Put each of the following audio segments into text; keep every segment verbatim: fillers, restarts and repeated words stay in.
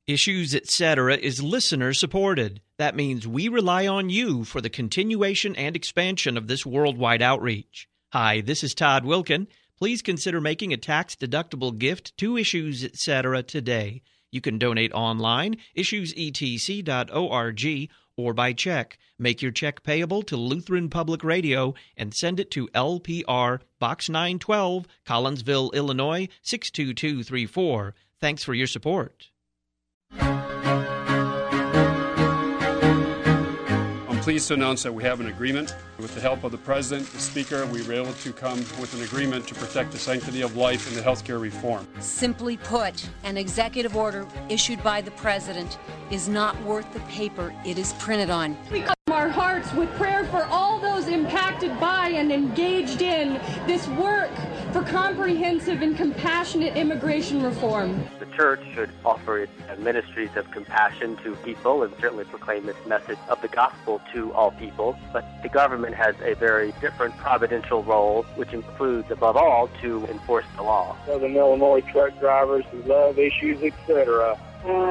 Issues, et cetera is listener-supported. That means we rely on you for the continuation and expansion of this worldwide outreach. Hi, this is Todd Wilkin. Please consider making a tax-deductible gift to Issues, et cetera today. You can donate online, issues e t c dot org, or by check. Make your check payable to Lutheran Public Radio and send it to L P R, Box nine twelve, Collinsville, Illinois, six two two three four. Thanks for your support. I'm pleased to announce that we have an agreement. With the help of the President, the Speaker, we were able to come with an agreement to protect the sanctity of life in the health care reform. Simply put, an executive order issued by the President is not worth the paper it is printed on. We come our hearts with prayer for all those impacted by and engaged in this work for comprehensive and compassionate immigration reform. The church should offer its ministries of compassion to people and certainly proclaim its message of the gospel to all people. But the government has a very different providential role, which includes, above all, to enforce the law. Southern Illinois truck drivers who love Issues, et cetera.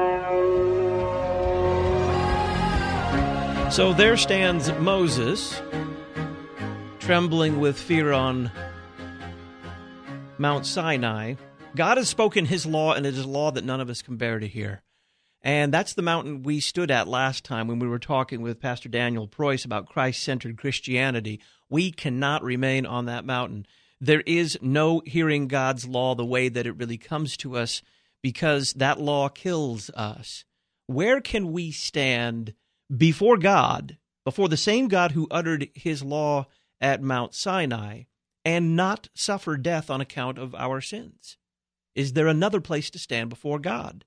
So there stands Moses, trembling with fear on Mount Sinai. God has spoken his law, and it is a law that none of us can bear to hear. And that's the mountain we stood at last time when we were talking with Pastor Daniel Preuss about Christ-centered Christianity. We cannot remain on that mountain. There is no hearing God's law the way that it really comes to us, because that law kills us. Where can we stand before God, before the same God who uttered his law at Mount Sinai, and not suffer death on account of our sins? Is there another place to stand before God?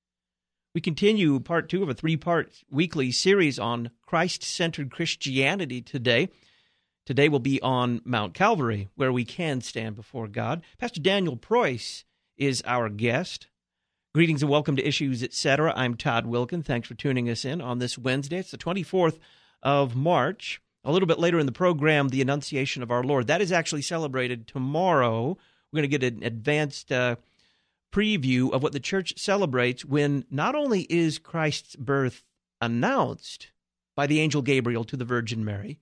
We continue part two of a three-part weekly series on Christ-centered Christianity today. Today will be on Mount Calvary, where we can stand before God. Pastor Daniel Preuss is our guest. Greetings and welcome to Issues, et cetera. I'm Todd Wilkin. Thanks for tuning us in on this Wednesday. It's the twenty-fourth of March. A little bit later in the program, the Annunciation of our Lord. That is actually celebrated tomorrow. We're going to get an advanced uh, preview of what the church celebrates when not only is Christ's birth announced by the angel Gabriel to the Virgin Mary,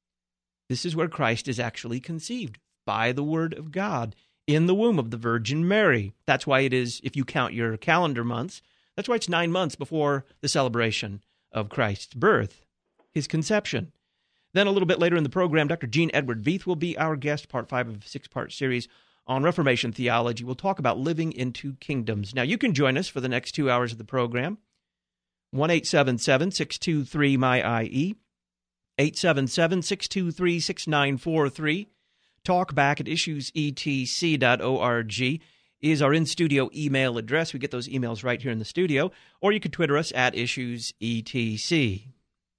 this is where Christ is actually conceived by the Word of God in the womb of the Virgin Mary. That's why it is, if you count your calendar months, that's why it's nine months before the celebration of Christ's birth, his conception. Then a little bit later in the program, Doctor Gene Edward Veith will be our guest, part five of a six-part series on Reformation theology. We'll talk about living in two kingdoms. Now, you can join us for the next two hours of the program. one eight seven seven, six two three, M Y I E, eight seven seven, six two three, six nine four three. Talk back at issues e t c dot org is our in-studio email address. We get those emails right here in the studio. Or you can Twitter us at issues e t c.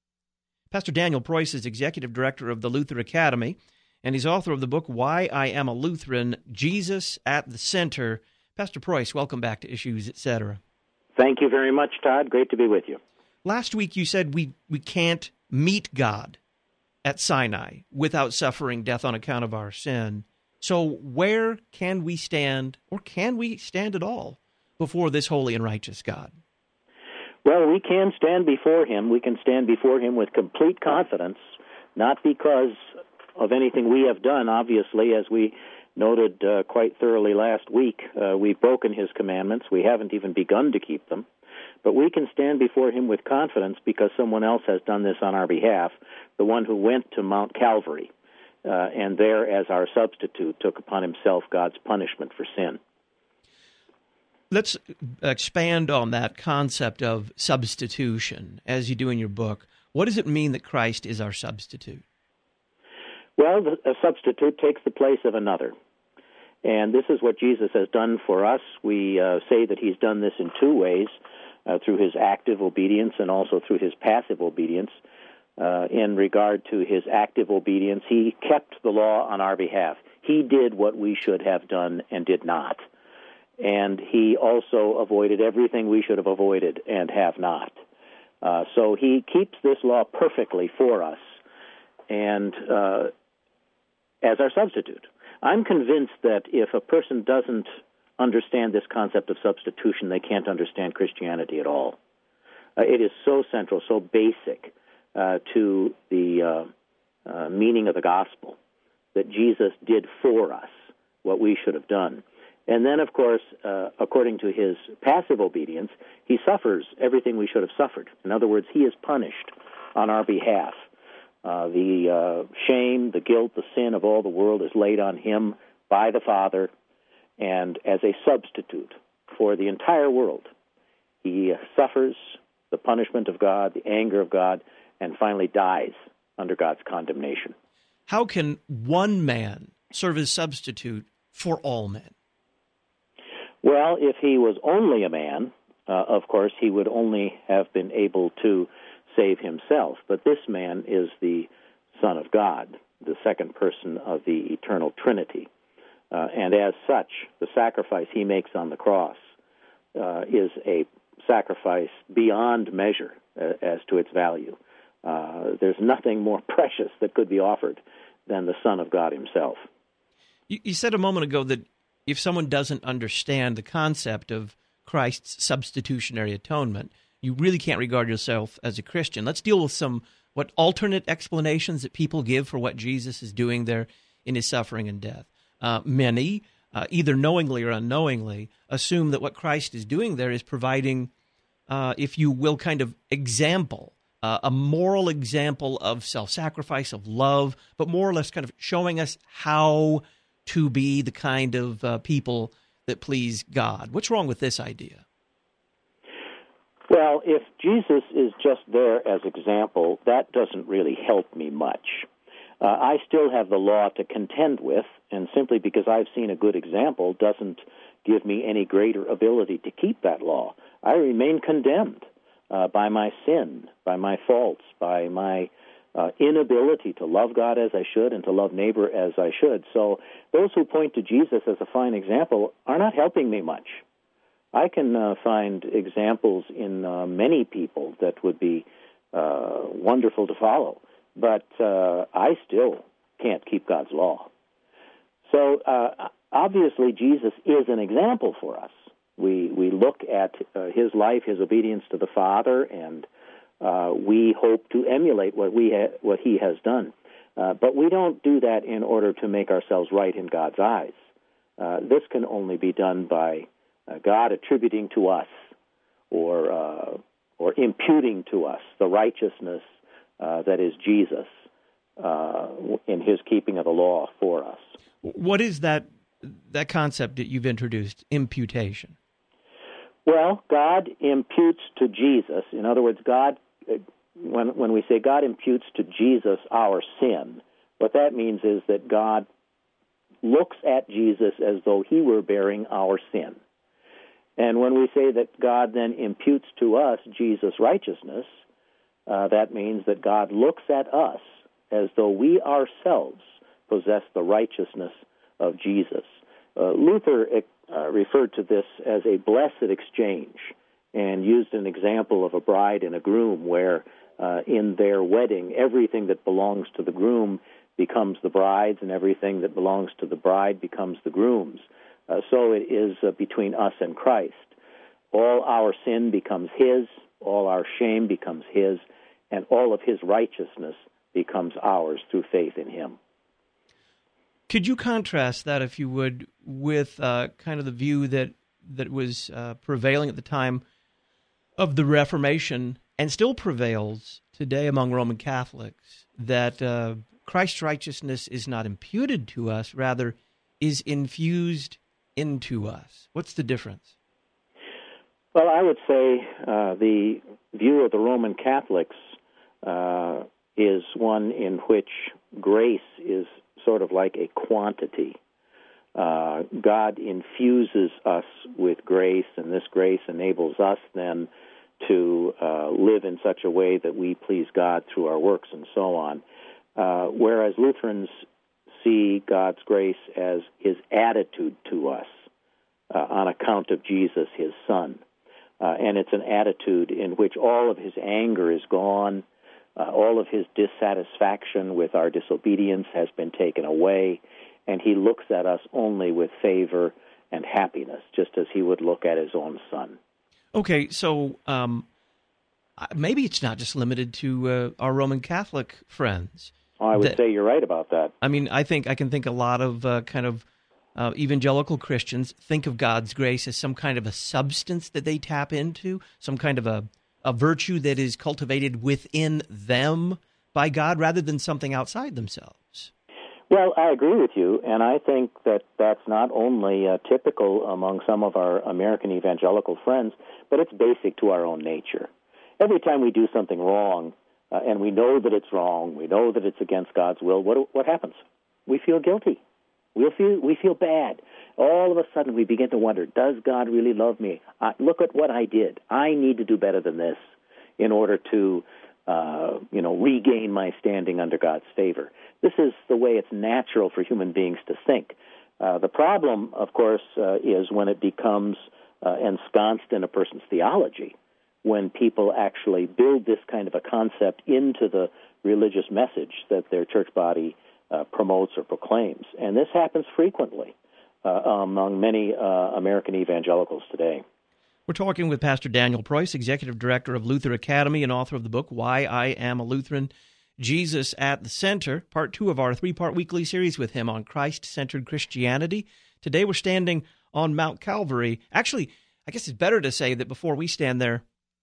Pastor Daniel Preuss is Executive Director of the Luther Academy, and he's author of the book, Why I Am a Lutheran, Jesus at the Center. Pastor Preuss, welcome back to Issues, et cetera. Thank you very much, Todd. Great to be with you. Last week you said we, we can't meet God at Sinai without suffering death on account of our sin. So where can we stand, or can we stand at all, before this holy and righteous God? Well, we can stand before him. We can stand before him with complete confidence, not because of anything we have done, obviously, as we noted uh, quite thoroughly last week. Uh, we've broken his commandments. We haven't even begun to keep them. But we can stand before him with confidence because someone else has done this on our behalf, the one who went to Mount Calvary, uh, and there, as our substitute, took upon himself God's punishment for sin. Let's expand on that concept of substitution, as you do in your book. What does it mean that Christ is our substitute? Well, a substitute takes the place of another. And this is what Jesus has done for us. We uh, say that he's done this in two ways, uh, through his active obedience and also through his passive obedience. Uh, in regard to his active obedience, he kept the law on our behalf. He did what we should have done and did not. And he also avoided everything we should have avoided and have not. Uh, so he keeps this law perfectly for us and uh, as our substitute. I'm convinced that if a person doesn't understand this concept of substitution, they can't understand Christianity at all. Uh, it is so central, so basic uh, to the uh, uh, meaning of the gospel that Jesus did for us what we should have done. And then, of course, uh, according to his passive obedience, he suffers everything we should have suffered. In other words, he is punished on our behalf. Uh, the uh, shame, the guilt, the sin of all the world is laid on him by the Father, and as a substitute for the entire world, he suffers the punishment of God, the anger of God, and finally dies under God's condemnation. How can one man serve as substitute for all men? Well, if he was only a man, uh, of course, he would only have been able to save himself. But this man is the Son of God, the second person of the eternal Trinity. Uh, and as such, the sacrifice he makes on the cross uh, is a sacrifice beyond measure uh, as to its value. Uh, there's nothing more precious that could be offered than the Son of God himself. You, you said a moment ago that if someone doesn't understand the concept of Christ's substitutionary atonement, you really can't regard yourself as a Christian. Let's deal with some what alternate explanations that people give for what Jesus is doing there in his suffering and death. Uh, many, uh, either knowingly or unknowingly, assume that what Christ is doing there is providing, uh, if you will, kind of example, uh, a moral example of self-sacrifice, of love, but more or less kind of showing us how to be the kind of uh, people that please God. What's wrong with this idea? Well, if Jesus is just there as example, that doesn't really help me much. Uh, I still have the law to contend with, and simply because I've seen a good example doesn't give me any greater ability to keep that law. I remain condemned uh, by my sin, by my faults, by my uh, inability to love God as I should and to love neighbor as I should. So those who point to Jesus as a fine example are not helping me much. I can uh, find examples in uh, many people that would be uh, wonderful to follow, but uh, I still can't keep God's law. So uh, obviously Jesus is an example for us. We we look at uh, his life, his obedience to the Father, and uh, we hope to emulate what we ha- what he has done. Uh, but we don't do that in order to make ourselves right in God's eyes. Uh, this can only be done by Uh, God attributing to us or uh, or imputing to us the righteousness uh, that is Jesus uh, in his keeping of the law for us. What is that that concept that you've introduced, imputation? Well, God imputes to Jesus. In other words, God, when when we say God imputes to Jesus our sin, what that means is that God looks at Jesus as though he were bearing our sin. And when we say that God then imputes to us Jesus' righteousness, uh, that means that God looks at us as though we ourselves possess the righteousness of Jesus. Uh, Luther uh, referred to this as a blessed exchange and used an example of a bride and a groom where uh, in their wedding, everything that belongs to the groom becomes the bride's and everything that belongs to the bride becomes the groom's. Uh, so it is uh, between us and Christ. All our sin becomes his, all our shame becomes his, and all of his righteousness becomes ours through faith in him. Could you contrast that, if you would, with uh, kind of the view that, that was uh, prevailing at the time of the Reformation and still prevails today among Roman Catholics, that uh, Christ's righteousness is not imputed to us, rather is infused into us? What's the difference? Well, I would say uh, the view of the Roman Catholics uh, is one in which grace is sort of like a quantity. Uh, God infuses us with grace, and this grace enables us then to uh, live in such a way that we please God through our works and so on. Uh, whereas Lutherans see God's grace as his attitude to us uh, on account of Jesus, his Son. Uh, and it's an attitude in which all of his anger is gone, uh, all of his dissatisfaction with our disobedience has been taken away, and he looks at us only with favor and happiness, just as he would look at his own son. Okay, so um, maybe it's not just limited to uh, our Roman Catholic friends. Oh, I would that, say you're right about that. I mean, I think I can think a lot of uh, kind of uh, evangelical Christians think of God's grace as some kind of a substance that they tap into, some kind of a, a virtue that is cultivated within them by God rather than something outside themselves. Well, I agree with you, and I think that that's not only uh, typical among some of our American evangelical friends, but it's basic to our own nature. Every time we do something wrong, uh, and we know that it's wrong, we know that it's against God's will, what what happens? We feel guilty. We feel we feel bad. All of a sudden, we begin to wonder: does God really love me? Uh, look at what I did. I need to do better than this in order to, uh, you know, regain my standing under God's favor. This is the way it's natural for human beings to think. Uh, the problem, of course, uh, is when it becomes uh, ensconced in a person's theology, when people actually build this kind of a concept into the religious message that their church body uh, promotes or proclaims. And this happens frequently uh, among many uh, American evangelicals today. We're talking with Pastor Daniel Preuss, Executive Director of Luther Academy and author of the book, Why I Am a Lutheran, Jesus at the Center, part two of our three-part weekly series with him on Christ-centered Christianity. Today we're standing on Mount Calvary. Actually, I guess it's better to say that before we stand there,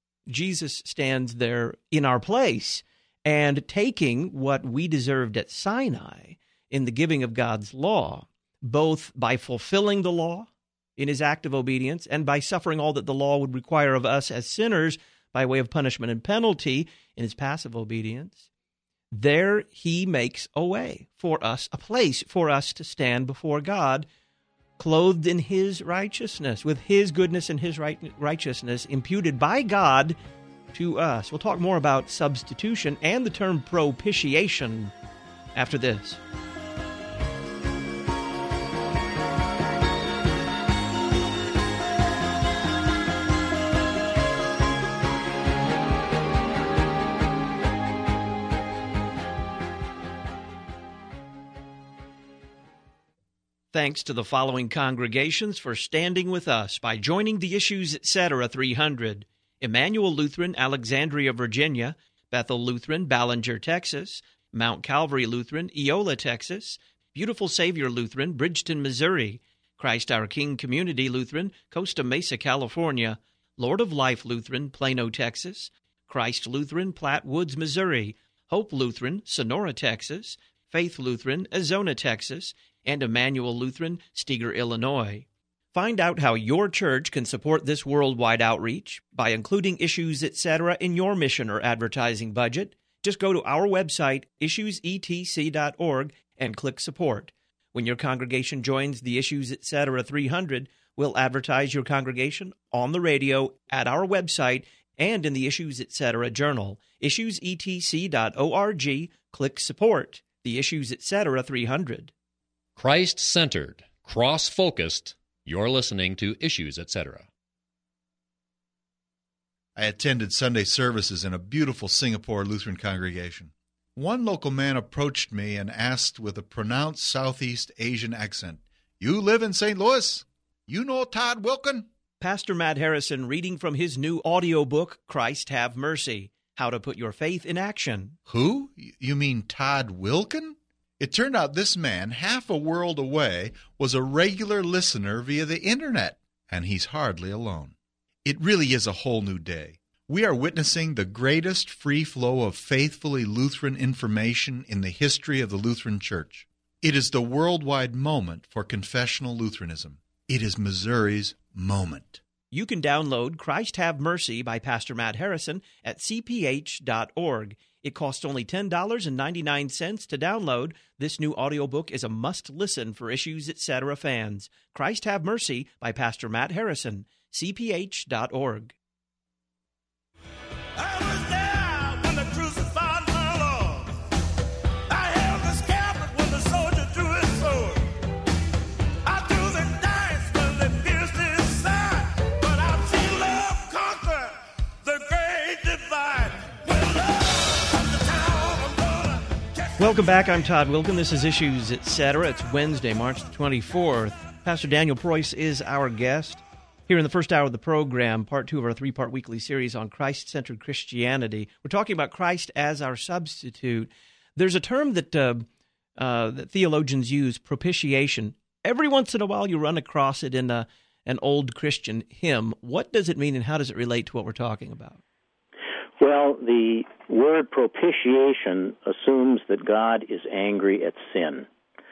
Jesus stands there in our place and taking what we deserved at Sinai in the giving of God's law, both by fulfilling the law in his act of obedience and by suffering all that the law would require of us as sinners by way of punishment and penalty in his passive obedience. There he makes a way for us, a place for us to stand before God, clothed in his righteousness, with his goodness and his right, righteousness imputed by God to us. We'll talk more about substitution and the term propitiation after this. Thanks to the following congregations for standing with us by joining the Issues Etc. three hundred. Emmanuel Lutheran, Alexandria, Virginia; Bethel Lutheran, Ballinger, Texas; Mount Calvary Lutheran, Eola, Texas; Beautiful Savior Lutheran, Bridgeton, Missouri; Christ Our King Community Lutheran, Costa Mesa, California; Lord of Life Lutheran, Plano, Texas; Christ Lutheran, Platte Woods, Missouri; Hope Lutheran, Sonora, Texas; Faith Lutheran, Azona, Texas; and Emmanuel Lutheran, Steger, Illinois. Find out how your church can support this worldwide outreach by including Issues Etc. in your mission or advertising budget. Just go to our website, issues e t c dot org, and click Support. When your congregation joins the Issues Etc. three hundred, we'll advertise your congregation on the radio, at our website, and in the Issues Etc. journal. issues e t c dot org, click Support. The Issues Etc. three hundred. Christ-centered, cross-focused, you're listening to Issues Etc. I attended Sunday services in a beautiful Singapore Lutheran congregation. One local man approached me and asked with a pronounced Southeast Asian accent, "You live in Saint Louis? You know Todd Wilken?" Pastor Matt Harrison reading from his new audiobook, Christ Have Mercy, How to Put Your Faith in Action. Who? You mean Todd Wilken? It turned out this man, half a world away, was a regular listener via the internet, and he's hardly alone. It really is a whole new day. We are witnessing the greatest free flow of faithfully Lutheran information in the history of the Lutheran Church. It is the worldwide moment for confessional Lutheranism. It is Missouri's moment. You can download Christ Have Mercy by Pastor Matt Harrison at c p h dot org. It costs only ten dollars and ninety-nine cents to download. This new audiobook is a must-listen for Issues Etc. fans. Christ Have Mercy by Pastor Matt Harrison, c p h dot org. I was there when the crucified my Lord. I held the scabbard when the soldier drew his sword. I threw the dice when they pierced his side. But I've seen love conquer the great divide. Welcome back. I'm Todd Wilken. This is Issues Etc. It's Wednesday, March the twenty-fourth. Pastor Daniel Preuss is our guest. Here in the first hour of the program, part two of our three-part weekly series on Christ-centered Christianity, we're talking about Christ as our substitute. There's a term that, uh, uh, that theologians use, propitiation. Every once in a while you run across it in a, an old Christian hymn. What does it mean and how does it relate to what we're talking about? Well, the word propitiation assumes that God is angry at sin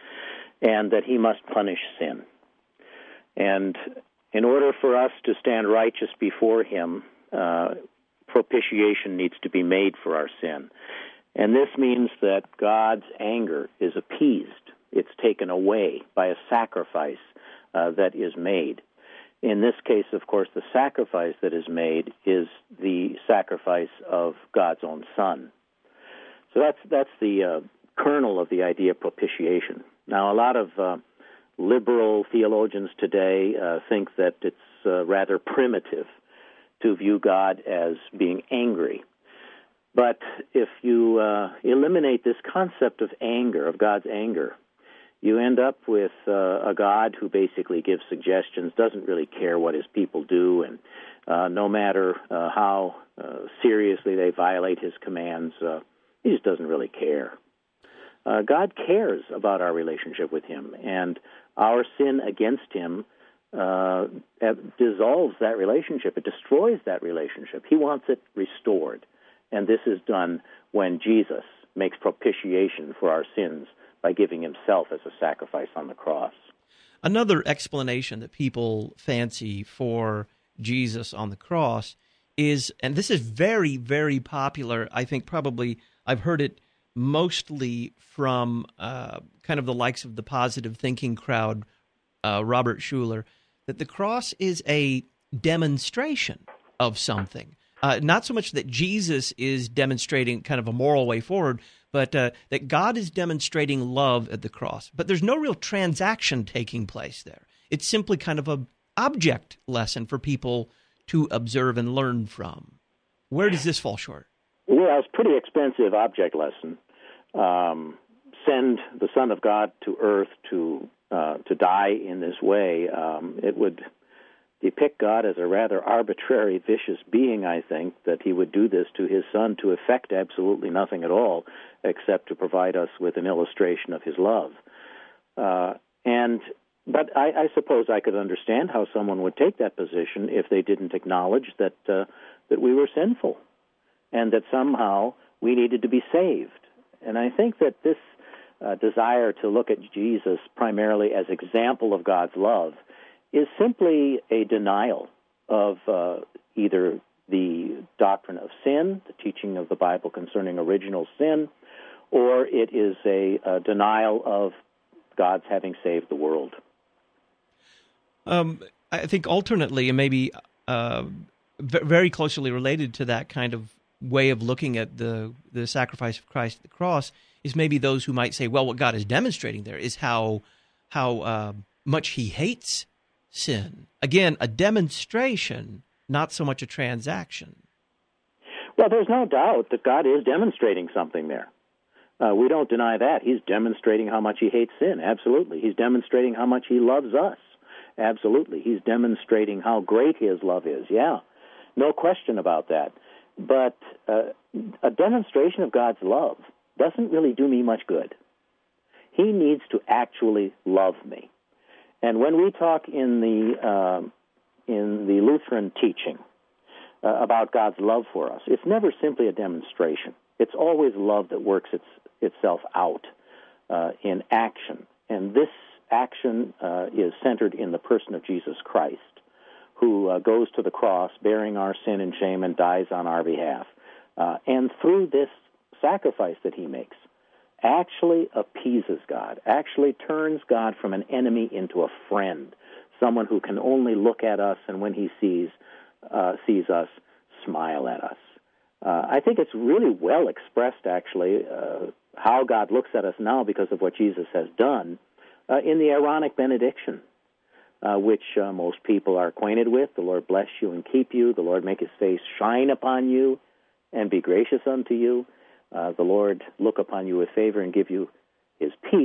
and that he must punish sin. And in order for us to stand righteous before him, uh, propitiation needs to be made for our sin. And this means that God's anger is appeased. It's taken away by a sacrifice uh, that is made. In this case, of course, the sacrifice that is made is the sacrifice of God's own Son. So that's that's the uh, kernel of the idea of propitiation. Now, a lot of uh, liberal theologians today uh, think that it's uh, rather primitive to view God as being angry. But if you uh, eliminate this concept of anger, of God's anger, you end up with uh, a God who basically gives suggestions, doesn't really care what his people do, and uh, no matter uh, how uh, seriously they violate his commands, uh, he just doesn't really care. Uh, God cares about our relationship with him, and our sin against him uh, dissolves that relationship. It destroys that relationship. He wants it restored, and this is done when Jesus makes propitiation for our sins by giving himself as a sacrifice on the cross. Another explanation that people fancy for Jesus on the cross is, and this is very, very popular, I think probably I've heard it mostly from uh, kind of the likes of the positive thinking crowd, uh, Robert Schuller, that the cross is a demonstration of something. Uh, not so much that Jesus is demonstrating kind of a moral way forward, but uh, that God is demonstrating love at the cross. But there's no real transaction taking place there. It's simply kind of an object lesson for people to observe and learn from. Where does this fall short? Well, it's a pretty expensive object lesson. Um, send the Son of God to earth to uh, to die in this way. Um, it would depict God as a rather arbitrary, vicious being, I think, that he would do this to his Son to effect absolutely nothing at all except to provide us with an illustration of his love. Uh, and But I, I suppose I could understand how someone would take that position if they didn't acknowledge that uh, that we were sinful and that somehow we needed to be saved. And I think that this uh, desire to look at Jesus primarily as example of God's love is simply a denial of uh, either the doctrine of sin, the teaching of the Bible concerning original sin, or it is a, a denial of God's having saved the world. Um, I think alternately, and maybe uh, v- very closely related to that kind of way of looking at the, the sacrifice of Christ at the cross, is maybe those who might say, well, what God is demonstrating there is how how uh, much he hates sin. Again, a demonstration, not so much a transaction. Well, there's no doubt that God is demonstrating something there. Uh, we don't deny that. He's demonstrating how much he hates sin. Absolutely. He's demonstrating how much he loves us. Absolutely. He's demonstrating how great his love is. Yeah, no question about that. But uh, a demonstration of God's love doesn't really do me much good. He needs to actually love me. And when we talk in the uh, in the Lutheran teaching uh, about God's love for us, it's never simply a demonstration. It's always love that works its, itself out uh, in action. And this action uh, is centered in the person of Jesus Christ, who uh, goes to the cross bearing our sin and shame and dies on our behalf. Uh, and through this sacrifice that he makes, actually appeases God, actually turns God from an enemy into a friend, someone who can only look at us and when he sees uh, sees us, smile at us. Uh, I think it's really well expressed, actually, uh, how God looks at us now because of what Jesus has done uh, in the Aaronic benediction, uh, which uh, most people are acquainted with. The Lord bless you and keep you. The Lord make his face shine upon you and be gracious unto you. Uh, the Lord look upon you with favor and give you his peace.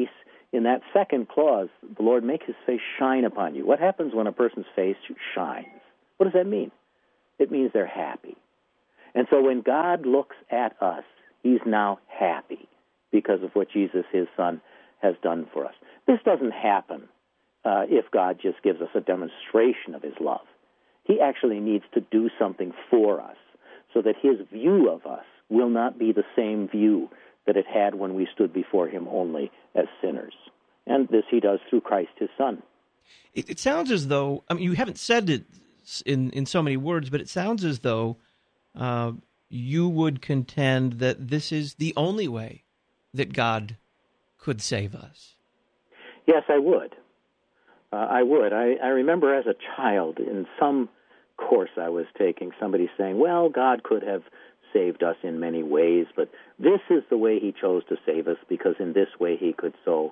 in that second clause, the Lord makes his face shine upon you. What happens when a person's face shines? What does that mean? It means they're happy. And so when God looks at us, he's now happy because of what Jesus, his Son, has done for us. This doesn't happen uh, if God just gives us a demonstration of his love. He actually needs to do something for us so that his view of us will not be the same view that it had when we stood before him only as sinners. And this he does through Christ, his Son. It, it sounds as though, I mean, you haven't said it in, in so many words, but it sounds as though uh, you would contend that this is the only way that God could save us. Yes, I would. Uh, I would. I, I remember as a child in some course I was taking, somebody saying, well, God could have saved us in many ways, but this is the way he chose to save us because in this way he could so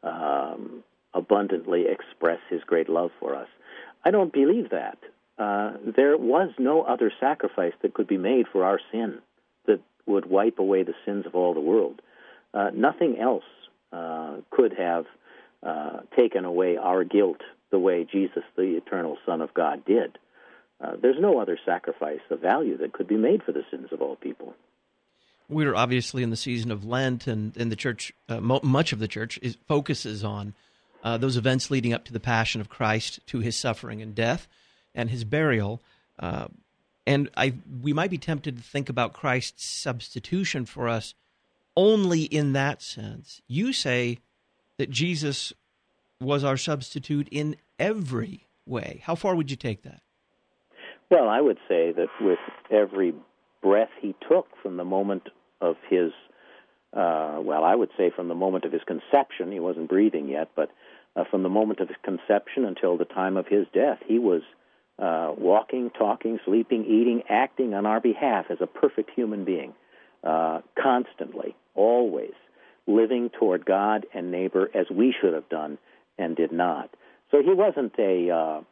um, abundantly express his great love for us. I don't believe that. Uh, there was no other sacrifice that could be made for our sin that would wipe away the sins of all the world. Uh, nothing else uh, could have uh, taken away our guilt the way Jesus, the eternal Son of God, did. Uh, there's no other sacrifice of value that could be made for the sins of all people. We're obviously in the season of Lent, and, and the church, uh, mo- much of the church, is, focuses on uh, those events leading up to the Passion of Christ, to his suffering and death, and his burial. Uh, and I, we might be tempted to think about Christ's substitution for us only in that sense. You say that Jesus was our substitute in every way. How far would you take that? Well, I would say that with every breath he took from the moment of his, uh, well, I would say from the moment of his conception, he wasn't breathing yet, but uh, from the moment of his conception until the time of his death, he was uh, walking, talking, sleeping, eating, acting on our behalf as a perfect human being, uh, constantly, always, living toward God and neighbor as we should have done and did not. So he wasn't a... Uh,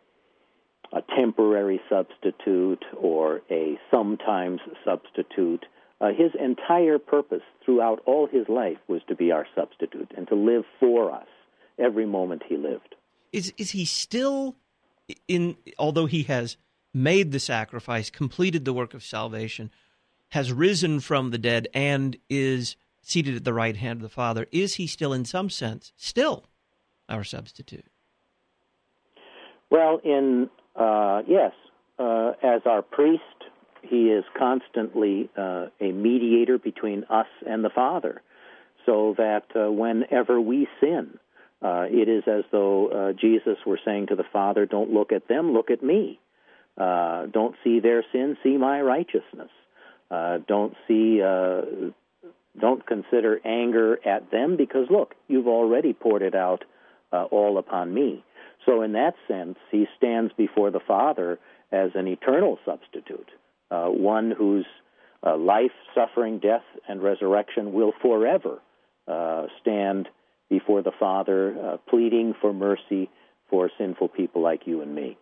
a temporary substitute or a sometimes substitute. Uh, his entire purpose throughout all his life was to be our substitute and to live for us every moment he lived. Is is he still, in? Although he has made the sacrifice, completed the work of salvation, has risen from the dead, and is seated at the right hand of the Father, is he still, in some sense, still our substitute? Well, in Uh, yes, uh, as our priest, he is constantly uh, a mediator between us and the Father, so that uh, whenever we sin, uh, it is as though uh, Jesus were saying to the Father, don't look at them, look at me. Uh, don't see their sin, see my righteousness. Uh, don't see, uh, don't consider anger at them, because look, you've already poured it out uh, all upon me. So in that sense, he stands before the Father as an eternal substitute, uh, one whose uh, life, suffering, death, and resurrection will forever uh, stand before the Father, uh, pleading for mercy for sinful people like you and me.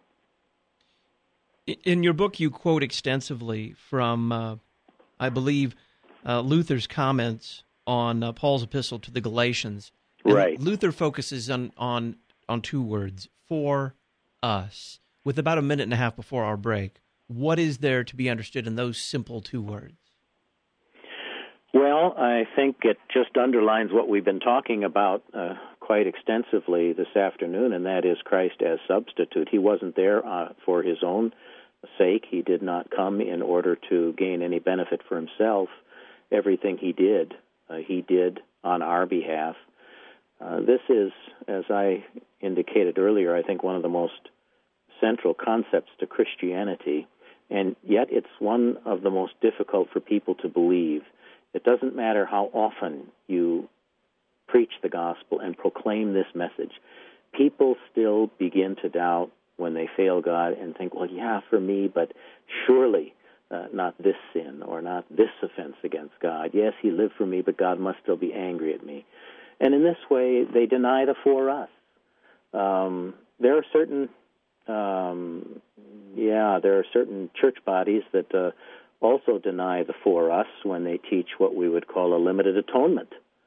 In your book, you quote extensively from, uh, I believe, uh, Luther's comments on uh, Paul's epistle to the Galatians. And right. Luther focuses on, on on two words, for us. With about a minute and a half before our break, what is there to be understood in those simple two words? Well, I think it just underlines what we've been talking about uh, quite extensively this afternoon, and that is Christ as substitute. He wasn't there uh, for his own sake. He did not come in order to gain any benefit for himself. Everything he did, uh, he did on our behalf. Uh, this is, as I indicated earlier, I think one of the most central concepts to Christianity, and yet it's one of the most difficult for people to believe. It doesn't matter how often you preach the gospel and proclaim this message. People still begin to doubt when they fail God and think, well, yeah, for me, but surely uh, not this sin or not this offense against God. Yes, he lived for me, but God must still be angry at me. And in this way, they deny the for us. Um, there are certain, um, yeah, there are certain church bodies that uh, also deny the for us when they teach what we would call a limited atonement.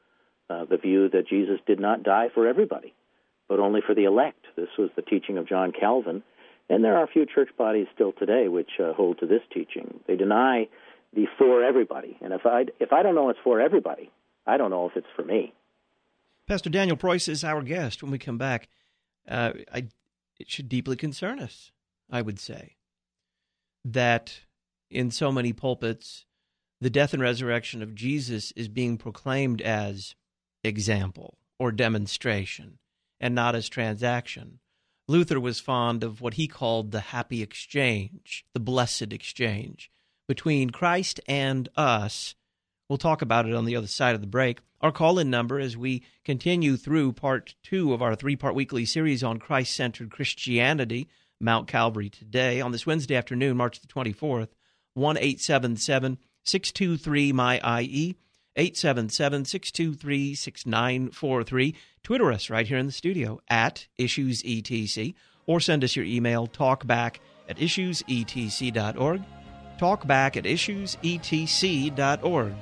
uh, the view that Jesus did not die for everybody, but only for the elect. This was the teaching of John Calvin, and there are a few church bodies still today which uh, hold to this teaching. They deny the for everybody, and if I if I don't know it's for everybody, I don't know if it's for me. Pastor Daniel Preuss is our guest. When we come back, uh, I, it should deeply concern us, I would say, that in so many pulpits, the death and resurrection of Jesus is being proclaimed as example or demonstration and not as transaction. Luther was fond of what he called the happy exchange, the blessed exchange between Christ and us. We'll talk about it on the other side of the break. Our call-in number as we continue through part two of our three-part weekly series on Christ-centered Christianity, Mount Calvary Today, on this Wednesday afternoon, March the twenty-fourth, one eight seven seven, six two three, M Y I E, eight seven seven, six two three, six nine four three. Twitter us right here in the studio at IssuesETC, or send us your email, talkback at issues e t c dot org, talkback at issues e t c dot org.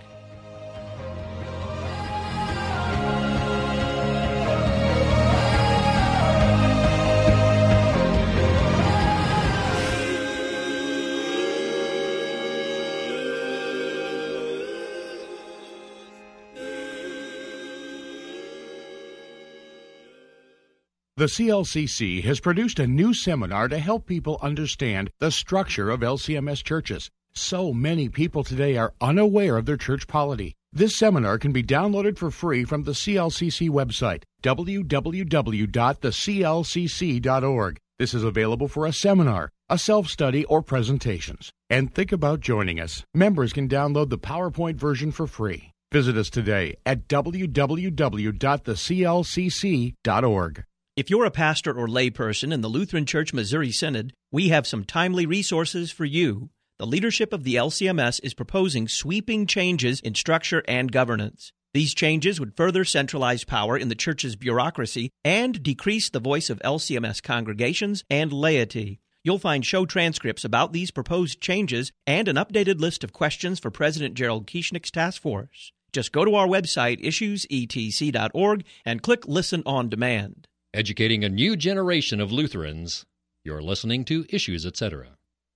The C L C C has produced a new seminar to help people understand the structure of L C M S churches. So many people today are unaware of their church polity. This seminar can be downloaded for free from the C L C C website, w w w dot the c l c c dot org. This is available for a seminar, a self-study, or presentations. And think about joining us. Members can download the PowerPoint version for free. Visit us today at w w w dot the c l c c dot org. If you're a pastor or layperson in the Lutheran Church Missouri Synod, we have some timely resources for you. The leadership of the L C M S is proposing sweeping changes in structure and governance. These changes would further centralize power in the church's bureaucracy and decrease the voice of L C M S congregations and laity. You'll find show transcripts about these proposed changes and an updated list of questions for President Gerald Kieschnick's task force. Just go to our website, issues e t c dot org, and click Listen on Demand. Educating a new generation of Lutherans. You're listening to Issues, et cetera.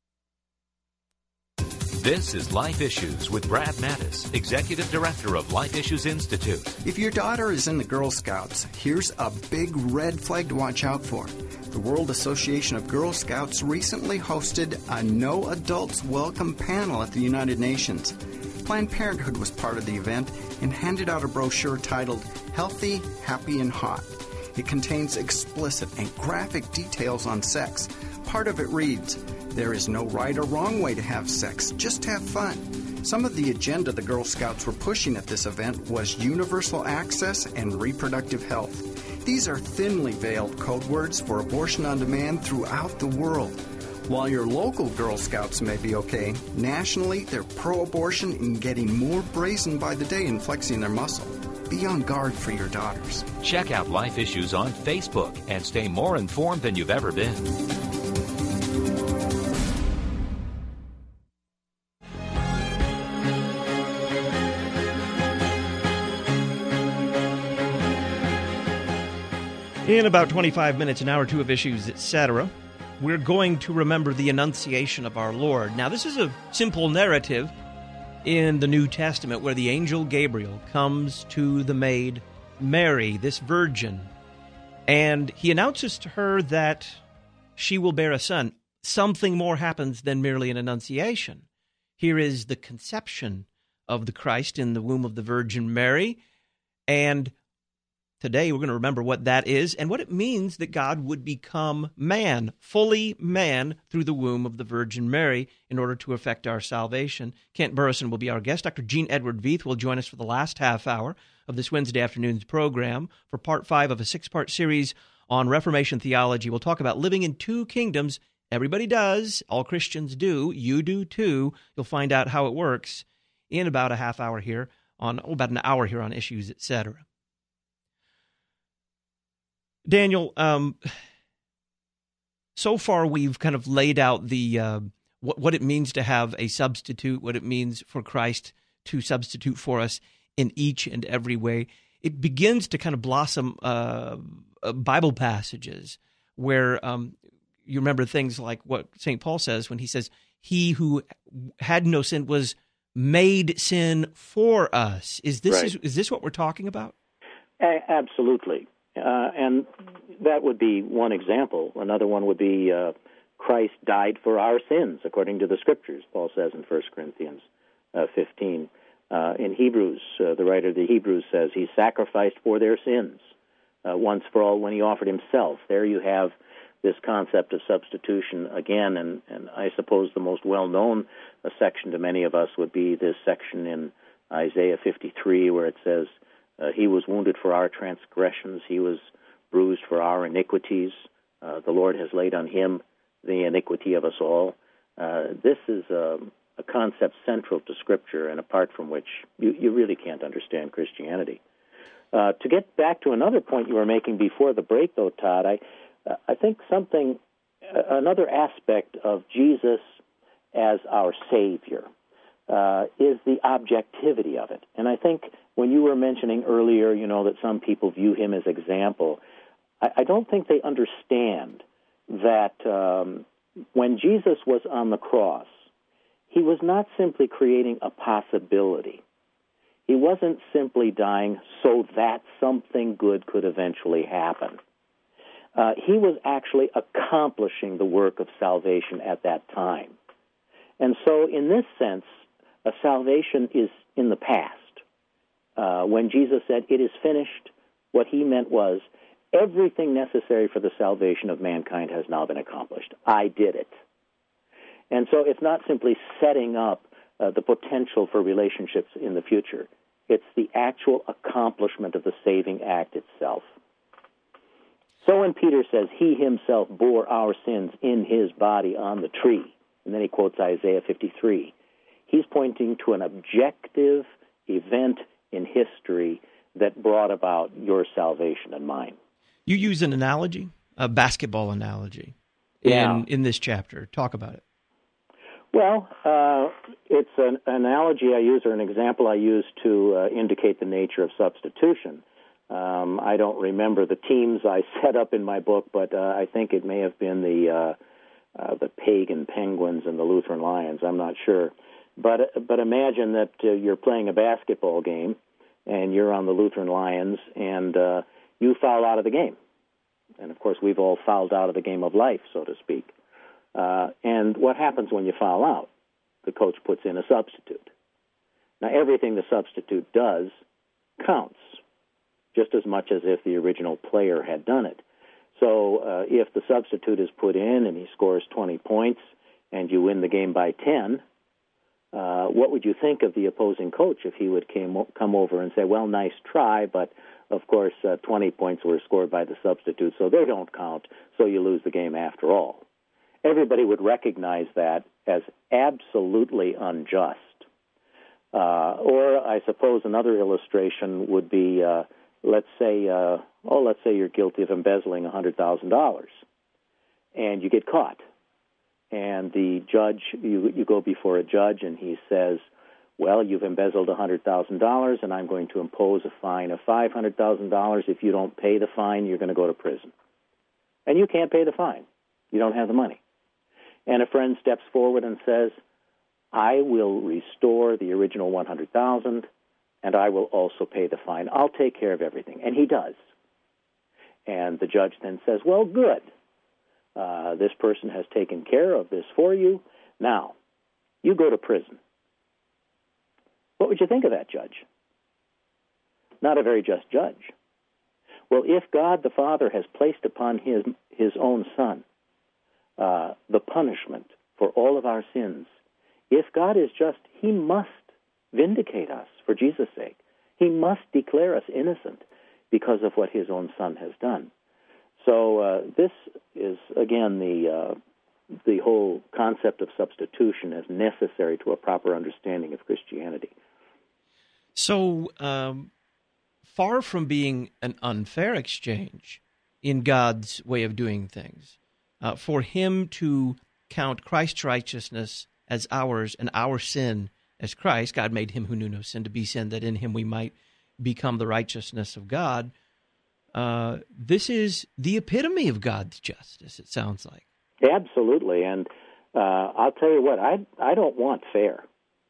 This is Life Issues with Brad Mattis, Executive Director of Life Issues Institute. If your daughter is in the Girl Scouts, here's a big red flag to watch out for. The World Association of Girl Scouts recently hosted a No Adults Welcome panel at the United Nations. Planned Parenthood was part of the event and handed out a brochure titled Healthy, Happy, and Hot. It contains explicit and graphic details on sex. Part of it reads, "There is no right or wrong way to have sex, just have fun." Some of the agenda the Girl Scouts were pushing at this event was universal access and reproductive health. These are thinly veiled code words for abortion on demand throughout the world. While your local Girl Scouts may be okay, nationally they're pro-abortion and getting more brazen by the day in flexing their muscle. Be on guard for your daughters. Check out Life Issues on Facebook and stay more informed than you've ever been. In about twenty-five minutes, an hour or two of Issues, et cetera, we're going to remember the Annunciation of our Lord. Now, this is a simple narrative in the New Testament where the angel Gabriel comes to the maid Mary, this virgin, and he announces to her that she will bear a son. Something more happens than merely an annunciation. Here is the conception of the Christ in the womb of the Virgin Mary, and today we're going to remember what that is and what it means that God would become man, fully man, through the womb of the Virgin Mary in order to effect our salvation. Kent Burrison will be our guest. Doctor Gene Edward Veith will join us for the last half hour of this Wednesday afternoon's program for part five of a six-part series on Reformation theology. We'll talk about living in two kingdoms. Everybody does. All Christians do. You do too. You'll find out how it works in about a half hour here on, oh, about an hour here on Issues, et cetera. Daniel, um, so far we've kind of laid out the uh, what, what it means to have a substitute, what it means for Christ to substitute for us in each and every way. it begins to kind of blossom uh, uh, Bible passages where um, you remember things like what Saint Paul says when he says, he who had no sin was made sin for us. Is this Right. is, is this what we're talking about? A- absolutely. Uh, and that would be one example. Another one would be uh, Christ died for our sins, according to the Scriptures, Paul says in First Corinthians uh, fifteen. Uh, in Hebrews, uh, the writer of the Hebrews says he sacrificed for their sins uh, once for all when he offered himself. There you have this concept of substitution again, and, and I suppose the most well-known uh, section to many of us would be this section in Isaiah fifty-three where it says, uh, he was wounded for our transgressions, he was bruised for our iniquities, uh, the Lord has laid on him the iniquity of us all. Uh, this is a, a concept central to Scripture, and apart from which you, you really can't understand Christianity. Uh, to get back to another point you were making before the break, though, Todd, I, uh, I think something, uh, another aspect of Jesus as our Savior uh, is the objectivity of it. And I think when you were mentioning earlier, you know, that some people view him as example, I, I don't think they understand that um, when Jesus was on the cross, he was not simply creating a possibility. He wasn't simply dying so that something good could eventually happen. Uh, he was actually accomplishing the work of salvation at that time. And so in this sense, a salvation is in the past. Uh, when Jesus said, "It is finished," what he meant was, everything necessary for the salvation of mankind has now been accomplished. I did it. And so it's not simply setting up uh, the potential for relationships in the future. It's the actual accomplishment of the saving act itself. So when Peter says, he himself bore our sins in his body on the tree, and then he quotes Isaiah fifty-three, he's pointing to an objective event in history that brought about your salvation and mine. You use an analogy, a basketball analogy, Yeah. in, in this chapter. Talk about it. Well, uh, it's an analogy I use or an example I use to uh, indicate the nature of substitution. Um, I don't remember the teams I set up in my book, but uh, I think it may have been the uh, uh, the Pagan Penguins and the Lutheran Lions. I'm not sure. But but imagine that uh, you're playing a basketball game, and you're on the Lutheran Lions, and uh, you foul out of the game. And, of course, we've all fouled out of the game of life, so to speak. Uh, and what happens when you foul out? The coach puts in a substitute. Now, everything the substitute does counts, just as much as if the original player had done it. So uh, if the substitute is put in and he scores twenty points and you win the game by ten, uh, what would you think of the opposing coach if he would came, come over and say, well, nice try, but, of course, uh, twenty points were scored by the substitute, so they don't count, so you lose the game after all. Everybody would recognize that as absolutely unjust. Uh, or I suppose another illustration would be, uh, let's say, uh, oh, let's say you're guilty of embezzling one hundred thousand dollars, and you get caught. And the judge, you, you go before a judge, and he says, well, you've embezzled one hundred thousand dollars, and I'm going to impose a fine of five hundred thousand dollars. If you don't pay the fine, you're going to go to prison. And you can't pay the fine. You don't have the money. And a friend steps forward and says, I will restore the original one hundred thousand dollars, and I will also pay the fine. I'll take care of everything. And he does. And the judge then says, well, good. Uh, this person has taken care of this for you. Now, you go to prison. What would you think of that judge? Not a very just judge. Well, if God the Father has placed upon his, his own Son uh, the punishment for all of our sins, if God is just, he must vindicate us for Jesus' sake. He must declare us innocent because of what his own Son has done. So uh, this is, again, the uh, the whole concept of substitution as necessary to a proper understanding of Christianity. So um, far from being an unfair exchange in God's way of doing things, uh, for him to count Christ's righteousness as ours and our sin as Christ, God made him who knew no sin to be sin, that in him we might become the righteousness of God. Uh, this is the epitome of God's justice, it sounds like. Absolutely, and uh, I'll tell you what, I I don't want fair.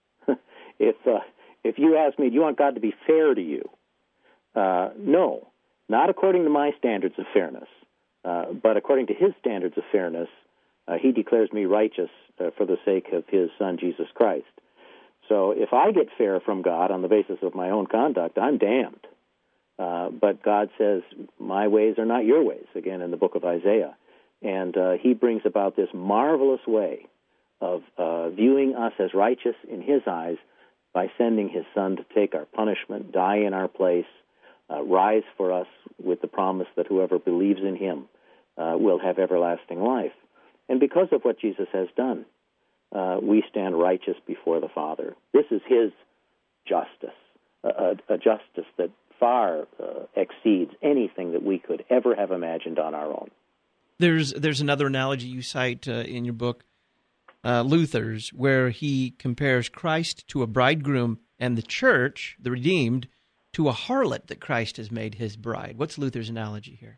if uh, if you ask me, do you want God to be fair to you? Uh, no, not according to my standards of fairness, uh, but according to His standards of fairness, uh, He declares me righteous uh, for the sake of His Son, Jesus Christ. So if I get fair from God on the basis of my own conduct, I'm damned. Uh, but God says, my ways are not your ways, again in the book of Isaiah. And uh, He brings about this marvelous way of uh, viewing us as righteous in His eyes by sending His Son to take our punishment, die in our place, uh, rise for us with the promise that whoever believes in Him uh, will have everlasting life. And because of what Jesus has done, uh, we stand righteous before the Father. This is His justice, a, a, a justice that far uh, exceeds anything that we could ever have imagined on our own. There's there's another analogy you cite uh, in your book, uh, Luther's, where he compares Christ to a bridegroom and the church, the redeemed, to a harlot that Christ has made His bride. What's Luther's analogy here?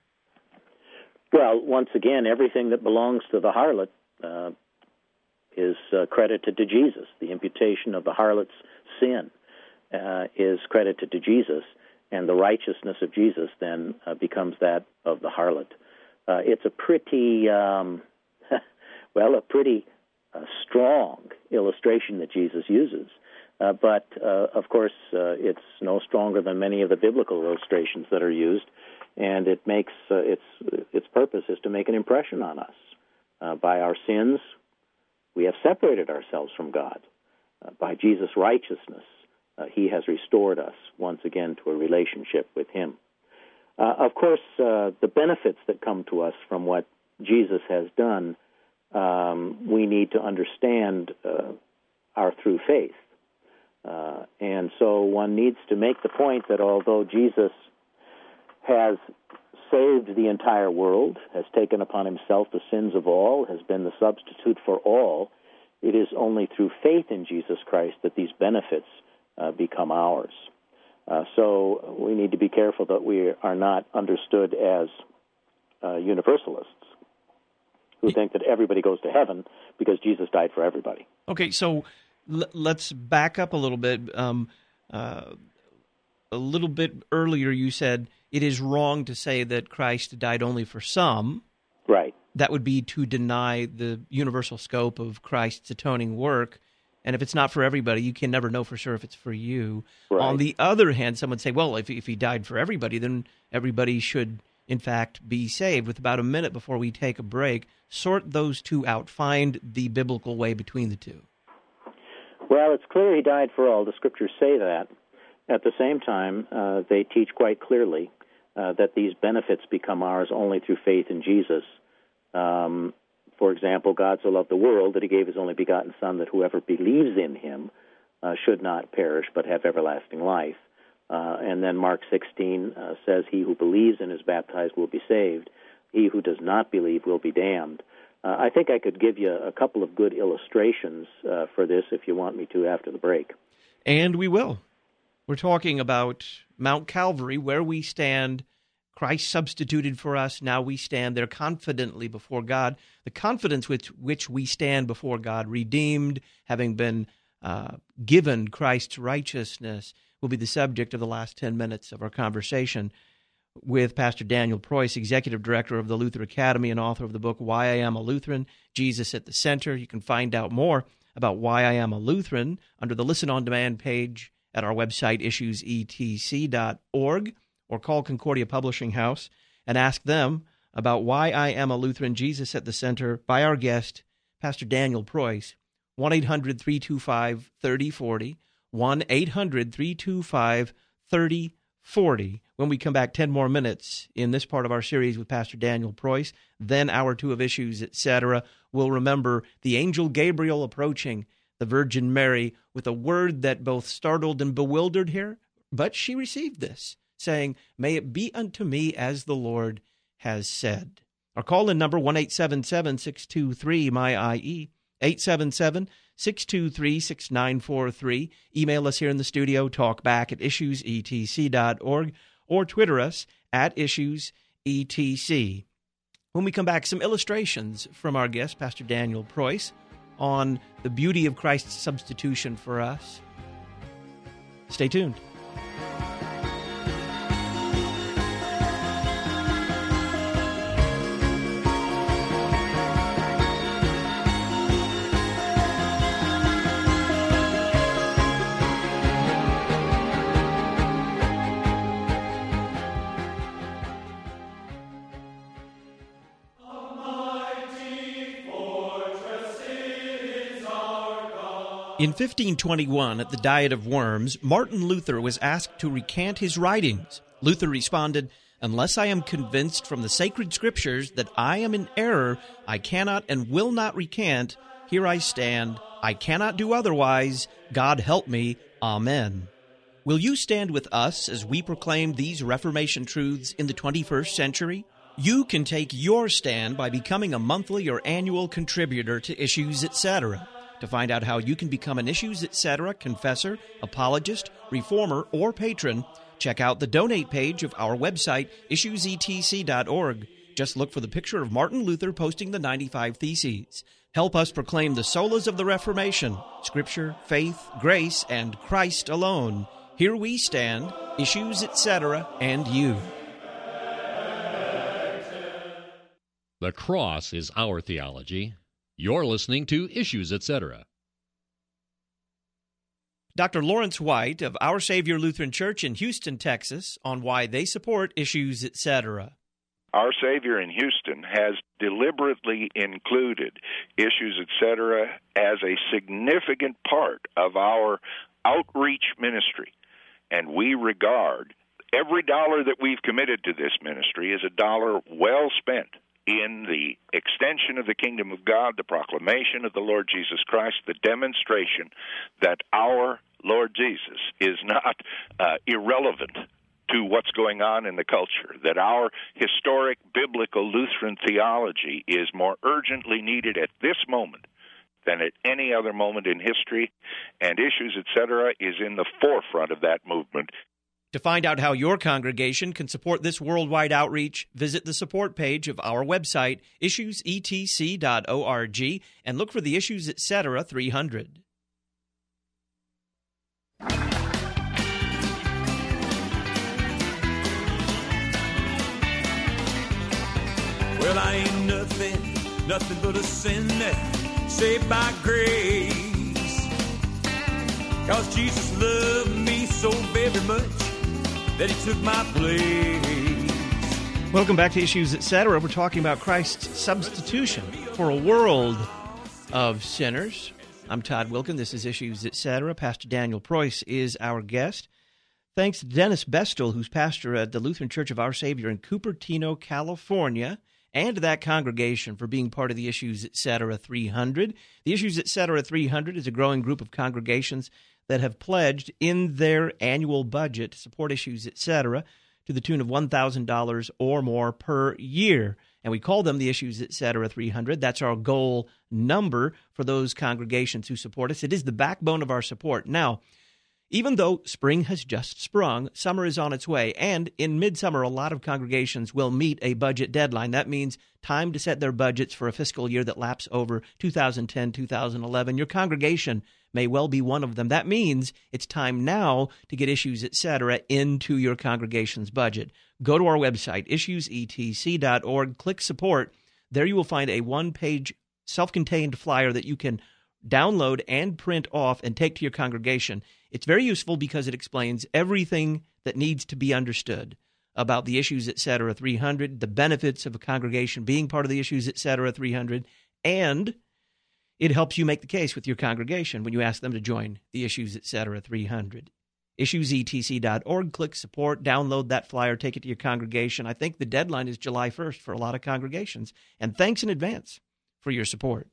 Well, once again, everything that belongs to the harlot uh, is uh, credited to Jesus. The imputation of the harlot's sin uh, is credited to Jesus, and the righteousness of Jesus then uh, becomes that of the harlot. Uh, it's a pretty, um, well, a pretty uh, strong illustration that Jesus uses. Uh, but, uh, of course, uh, it's no stronger than many of the biblical illustrations that are used, and it makes uh, its its purpose is to make an impression on us. Uh, by our sins, we have separated ourselves from God. Uh, by Jesus' righteousness, uh, He has restored us once again to a relationship with Him. Uh, of course, uh, the benefits that come to us from what Jesus has done, um, we need to understand uh, are through faith. Uh, and so one needs to make the point that although Jesus has saved the entire world, has taken upon Himself the sins of all, has been the substitute for all, it is only through faith in Jesus Christ that these benefits uh, become ours. Uh, so we need to be careful that we are not understood as uh, universalists who think that everybody goes to heaven because Jesus died for everybody. Okay, so l- let's back up a little bit. Um, uh, a little bit earlier you said it is wrong to say that Christ died only for some. Right. That would be to deny the universal scope of Christ's atoning work. And if it's not for everybody, you can never know for sure if it's for you. Right. On the other hand, some would say, well, if if He died for everybody, then everybody should, in fact, be saved. With about a minute before we take a break, sort those two out. Find the biblical way between the two. Well, it's clear He died for all. The Scriptures say that. At the same time, uh, they teach quite clearly uh, that these benefits become ours only through faith in Jesus. Um For example, God so loved the world that He gave His only begotten Son, that whoever believes in Him uh, should not perish but have everlasting life. Uh, and then Mark sixteen uh, says, he who believes and is baptized will be saved. He who does not believe will be damned. Uh, I think I could give you a couple of good illustrations uh, for this if you want me to after the break. And we will. We're talking about Mount Calvary, where we stand. Christ substituted for us. Now we stand there confidently before God. The confidence with which we stand before God, redeemed, having been uh, given Christ's righteousness, will be the subject of the last ten minutes of our conversation with Pastor Daniel Preuss, Executive Director of the Luther Academy and author of the book, Why I Am a Lutheran, Jesus at the Center. You can find out more about Why I Am a Lutheran under the Listen On Demand page at our website, issues e t c dot org. Or call Concordia Publishing House and ask them about Why I Am a Lutheran, Jesus at the Center, by our guest, Pastor Daniel Preuss, one eight hundred three two five three oh four oh, one eight hundred three two five three oh four oh. When we come back, ten more minutes in this part of our series with Pastor Daniel Preuss, then hour two of Issues, et cetera, we'll remember the angel Gabriel approaching the Virgin Mary with a word that both startled and bewildered her, but she received this, saying, may it be unto me as the Lord has said. Our call-in number, one eight seven seven, six two three, M Y I E, eight seven seven, six two three, six nine four three. Email us here in the studio, talkback at issues e t c dot org, or Twitter us at issues e t c. When we come back, some illustrations from our guest, Pastor Daniel Preuss, on the beauty of Christ's substitution for us. Stay tuned. In fifteen twenty-one, at the Diet of Worms, Martin Luther was asked to recant his writings. Luther responded, "Unless I am convinced from the sacred scriptures that I am in error, I cannot and will not recant. Here I stand. I cannot do otherwise. God help me. Amen." Will you stand with us as we proclaim these Reformation truths in the twenty-first century? You can take your stand by becoming a monthly or annual contributor to Issues, et cetera. To find out how you can become an Issues, et cetera confessor, apologist, reformer, or patron, check out the donate page of our website, issues e t c dot org. Just look for the picture of Martin Luther posting the ninety-five Theses. Help us proclaim the solas of the Reformation, Scripture, faith, grace, and Christ alone. Here we stand, Issues, et cetera, and you. The cross is our theology. You're listening to Issues, et cetera. Doctor Lawrence White of Our Savior Lutheran Church in Houston, Texas, on why they support Issues, et cetera. Our Savior in Houston has deliberately included Issues, et cetera as a significant part of our outreach ministry, and we regard every dollar that we've committed to this ministry as a dollar well spent in the extension of the kingdom of God, the proclamation of the Lord Jesus Christ, the demonstration that our Lord Jesus is not uh, irrelevant to what's going on in the culture, that our historic biblical Lutheran theology is more urgently needed at this moment than at any other moment in history, and Issues, et cetera, is in the forefront of that movement. To find out how your congregation can support this worldwide outreach, visit the support page of our website, issues e t c dot org, and look for the Issues, et cetera three hundred. Well, I ain't nothing, nothing but a sinner, saved by grace. 'Cause Jesus loved me so very much that he took my place. Welcome back to Issues, et cetera. We're talking about Christ's substitution for a world of sinners. I'm Todd Wilkin. This is Issues, et cetera. Pastor Daniel Preuss is our guest. Thanks to Dennis Bestel, who's pastor at the Lutheran Church of Our Savior in Cupertino, California, and to that congregation for being part of the Issues, et cetera three hundred. The Issues, et cetera three hundred is a growing group of congregations that have pledged in their annual budget to support Issues, et cetera, to the tune of one thousand dollars or more per year. And we call them the Issues, et cetera three hundred. That's our goal number for those congregations who support us. It is the backbone of our support. Now, even though spring has just sprung, summer is on its way, and in midsummer, a lot of congregations will meet a budget deadline. That means time to set their budgets for a fiscal year that laps over two thousand ten, two thousand eleven. Your congregation may well be one of them. That means it's time now to get Issues, et cetera, into your congregation's budget. Go to our website, issues e t c dot org, click support. There you will find a one-page self-contained flyer that you can download and print off and take to your congregation. It's very useful because it explains everything that needs to be understood about the Issues, et cetera three hundred, the benefits of a congregation being part of the Issues, et cetera three hundred, and it helps you make the case with your congregation when you ask them to join the Issues, et cetera three hundred. issues e t c dot org, click support, download that flyer, take it to your congregation. I think the deadline is July first for a lot of congregations, and thanks in advance for your support.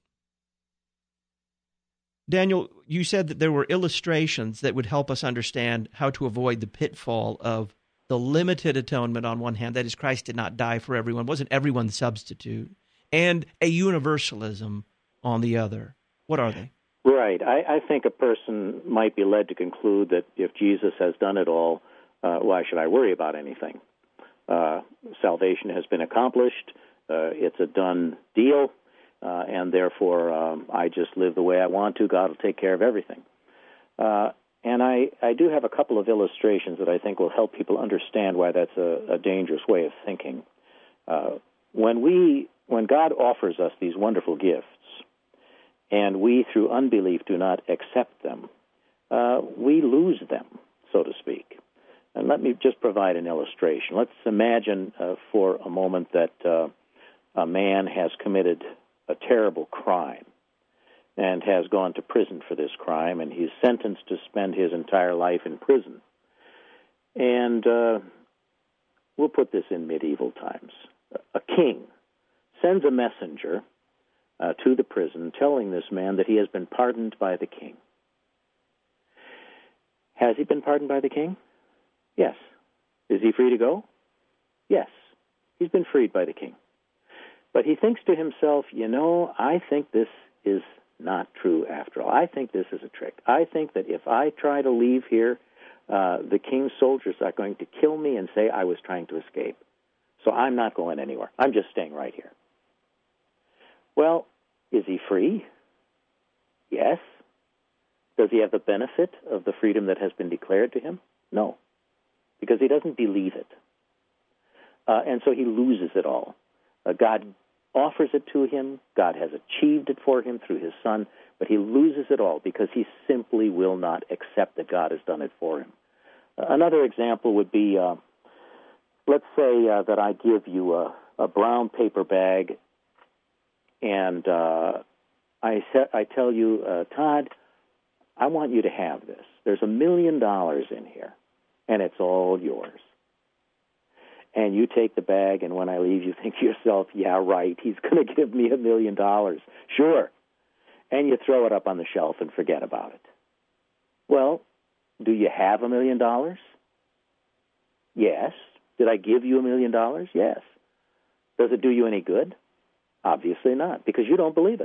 Daniel, you said that there were illustrations that would help us understand how to avoid the pitfall of the limited atonement on one hand, that is, Christ did not die for everyone, wasn't everyone's substitute, and a universalism on the other. What are they? Right. I, I think a person might be led to conclude that if Jesus has done it all, uh, why should I worry about anything? Uh, salvation has been accomplished. Uh, it's a done deal, uh, and therefore um, I just live the way I want to. God will take care of everything. Uh, and I, I do have a couple of illustrations that I think will help people understand why that's a, a dangerous way of thinking. Uh, when we, when God offers us these wonderful gifts, and we, through unbelief, do not accept them, uh, we lose them, so to speak. And let me just provide an illustration. Let's imagine uh, for a moment that uh, a man has committed a terrible crime and has gone to prison for this crime, and he's sentenced to spend his entire life in prison. And uh, we'll put this in medieval times. A king sends a messenger uh, to the prison telling this man that he has been pardoned by the king. Has he been pardoned by the king? Yes. Is he free to go? Yes. He's been freed by the king. But he thinks to himself, you know, I think this is not true after all. I think this is a trick. I think that if I try to leave here, uh, the king's soldiers are going to kill me and say I was trying to escape. So I'm not going anywhere. I'm just staying right here. Well, is he free? Yes. Does he have the benefit of the freedom that has been declared to him? No, because he doesn't believe it. Uh, and so he loses it all. Uh, God offers it to him. God has achieved it for him through his Son, but he loses it all because he simply will not accept that God has done it for him. Uh, another example would be, uh, let's say uh, that I give you a, a brown paper bag, and uh, I, se- I tell you, uh, Todd, I want you to have this. There's a million dollars in here, and it's all yours. And you take the bag, and when I leave, you think to yourself, yeah, right, he's going to give me a million dollars. Sure. And you throw it up on the shelf and forget about it. Well, do you have a million dollars? Yes. Did I give you a million dollars? Yes. Does it do you any good? Obviously not, because you don't believe it.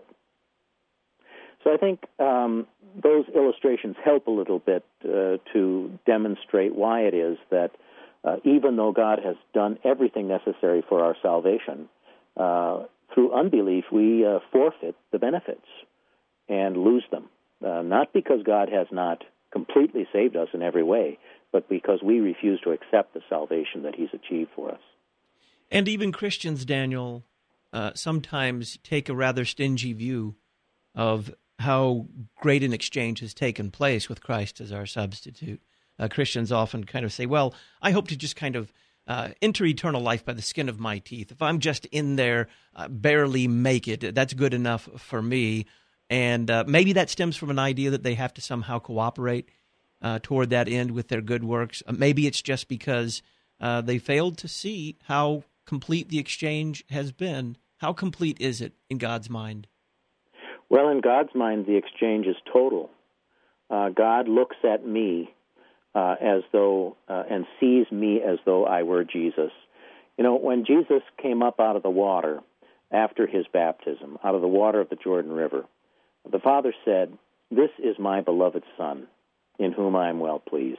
So I think um, those illustrations help a little bit uh, to demonstrate why it is that uh, even though God has done everything necessary for our salvation, uh, through unbelief we uh, forfeit the benefits and lose them. Uh, not because God has not completely saved us in every way, but because we refuse to accept the salvation that he's achieved for us. And even Christians, Daniel, uh, sometimes take a rather stingy view of how great an exchange has taken place with Christ as our substitute. Uh, Christians often kind of say, well, I hope to just kind of uh, enter eternal life by the skin of my teeth. If I'm just in there, uh, barely make it, that's good enough for me. And uh, maybe that stems from an idea that they have to somehow cooperate uh, toward that end with their good works. Uh, maybe it's just because uh, they failed to see how complete the exchange has been. How complete is it in God's mind? Well, in God's mind, the exchange is total. Uh, God looks at me uh, as though, uh, and sees me as though I were Jesus. You know, when Jesus came up out of the water after his baptism, out of the water of the Jordan River, the Father said, "This is my beloved Son, in whom I am well pleased."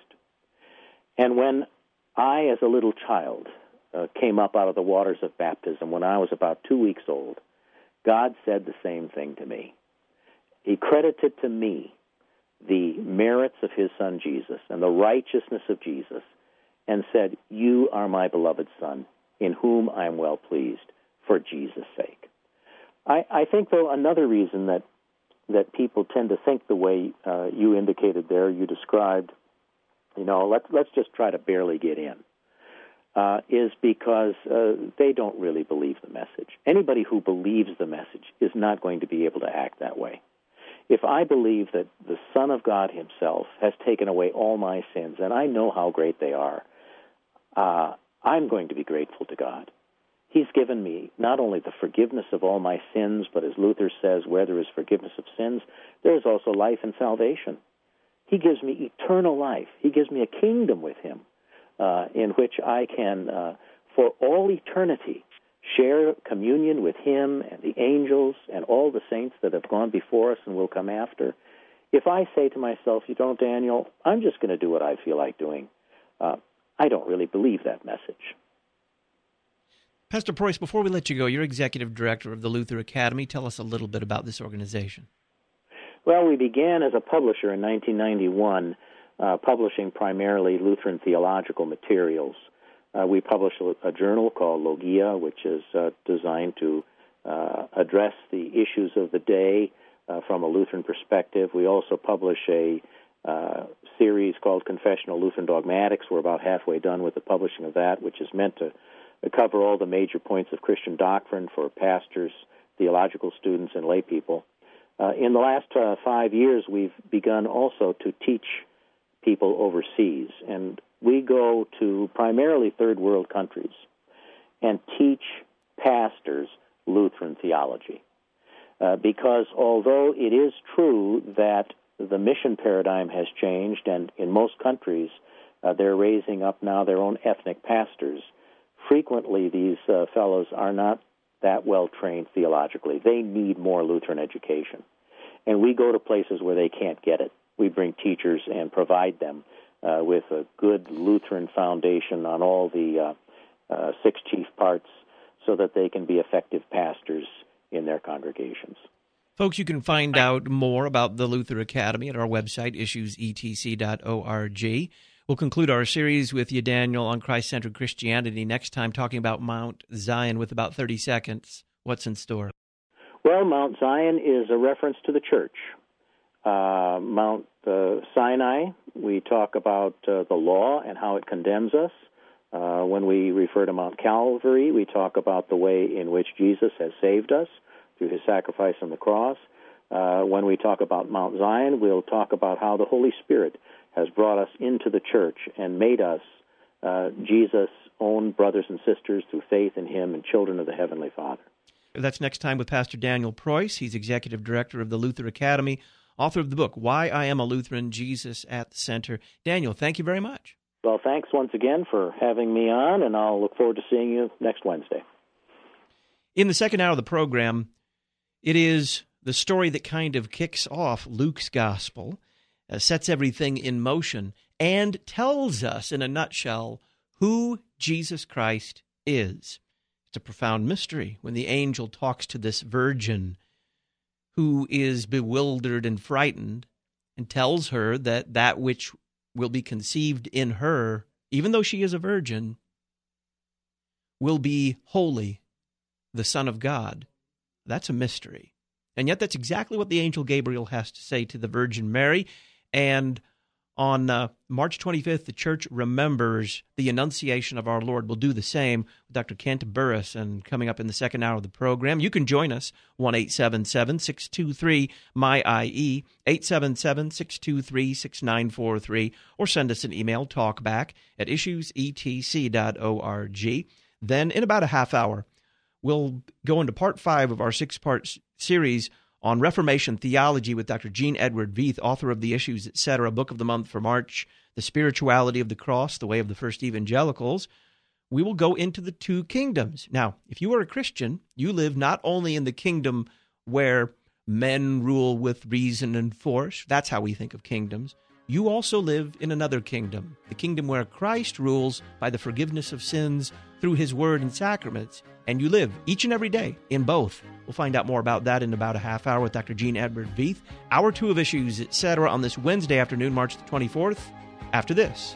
And when I, as a little child, uh, came up out of the waters of baptism, when I was about two weeks old, God said the same thing to me. He credited to me the merits of his Son Jesus and the righteousness of Jesus and said, "You are my beloved Son, in whom I am well pleased, for Jesus' sake." I, I think, though, another reason that, that people tend to think the way uh, you indicated there, you described, you know, let's, let's just try to barely get in, uh, is because uh, they don't really believe the message. Anybody who believes the message is not going to be able to act that way. If I believe that the Son of God himself has taken away all my sins, and I know how great they are, uh, I'm going to be grateful to God. He's given me not only the forgiveness of all my sins, but as Luther says, where there is forgiveness of sins, there is also life and salvation. He gives me eternal life. He gives me a kingdom with him uh, in which I can, uh, for all eternity, share communion with him and the angels and all the saints that have gone before us and will come after, if I say to myself, you know, Daniel, I'm just going to do what I feel like doing, uh, I don't really believe that message. Pastor Preuss, before we let you go, you're executive director of the Luther Academy. Tell us a little bit about this organization. Well, we began as a publisher in nineteen ninety-one, uh, publishing primarily Lutheran theological materials. Uh, we publish a, a journal called Logia, which is uh, designed to uh, address the issues of the day uh, from a Lutheran perspective. We also publish a uh, series called Confessional Lutheran Dogmatics. We're about halfway done with the publishing of that, which is meant to cover all the major points of Christian doctrine for pastors, theological students, and lay people. Uh, in the last uh, five years, we've begun also to teach people overseas, and we go to primarily third world countries and teach pastors Lutheran theology. Uh, because although it is true that the mission paradigm has changed, and in most countries uh, they're raising up now their own ethnic pastors, frequently these uh, fellows are not that well trained theologically. They need more Lutheran education. And we go to places where they can't get it. We bring teachers and provide them uh, with a good Lutheran foundation on all the uh, uh, six chief parts so that they can be effective pastors in their congregations. Folks, you can find out more about the Luther Academy at our website, issues e t c dot org. We'll conclude our series with you, Daniel, on Christ-centered Christianity next time, talking about Mount Zion with about thirty seconds. What's in store? Well, Mount Zion is a reference to the church. Uh, Mount uh, Sinai, we talk about uh, the law and how it condemns us. Uh, when we refer to Mount Calvary, we talk about the way in which Jesus has saved us through his sacrifice on the cross. Uh, when we talk about Mount Zion, we'll talk about how the Holy Spirit has brought us into the church and made us uh, Jesus' own brothers and sisters through faith in him and children of the Heavenly Father. That's next time with Pastor Daniel Preuss. He's executive director of the Luther Academy, author of the book, Why I Am a Lutheran, Jesus at the Center. Daniel, thank you very much. Well, thanks once again for having me on, and I'll look forward to seeing you next Wednesday. In the second hour of the program, it is the story that kind of kicks off Luke's gospel, uh, sets everything in motion, and tells us in a nutshell who Jesus Christ is. It's a profound mystery when the angel talks to this virgin who is bewildered and frightened and tells her that that which will be conceived in her, even though she is a virgin, will be holy, the Son of God. That's a mystery. And yet that's exactly what the angel Gabriel has to say to the Virgin Mary. And on uh, March twenty-fifth, the church remembers the Annunciation of our Lord. We'll do the same with Doctor Kent Burris, and coming up in the second hour of the program. You can join us, one eight seven seven, six two three, M Y I E, eight seven seven, six two three, six nine four three, or send us an email, talkback at issues e t c dot org. Then, in about a half hour, we'll go into part five of our six-part series on Reformation theology with Doctor Gene Edward Veith, author of The Issues, et cetera, book of the month for March, The Spirituality of the Cross, The Way of the First Evangelicals. We will go into the two kingdoms. Now, if you are a Christian, you live not only in the kingdom where men rule with reason and force, that's how we think of kingdoms, you also live in another kingdom, the kingdom where Christ rules by the forgiveness of sins through his word and sacraments, and you live each and every day in both. We'll find out more about that in about a half hour with Doctor Gene Edward Veith. Hour two of Issues, et cetera, on this Wednesday afternoon, March the twenty-fourth, after this.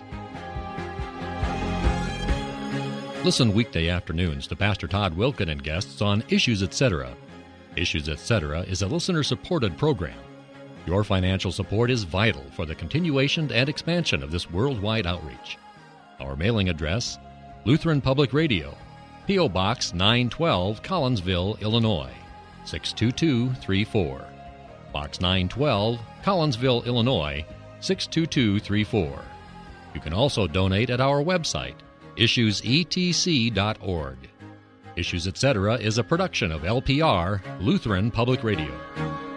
Listen weekday afternoons to Pastor Todd Wilken and guests on Issues, et cetera. Issues, et cetera is a listener-supported program. Your financial support is vital for the continuation and expansion of this worldwide outreach. Our mailing address, Lutheran Public Radio, P O. Box nine twelve, Collinsville, Illinois, six two two three four. Box nine twelve, Collinsville, Illinois, six two two three four. You can also donate at our website, issues e t c dot org. Issues, et cetera is a production of L P R, Lutheran Public Radio.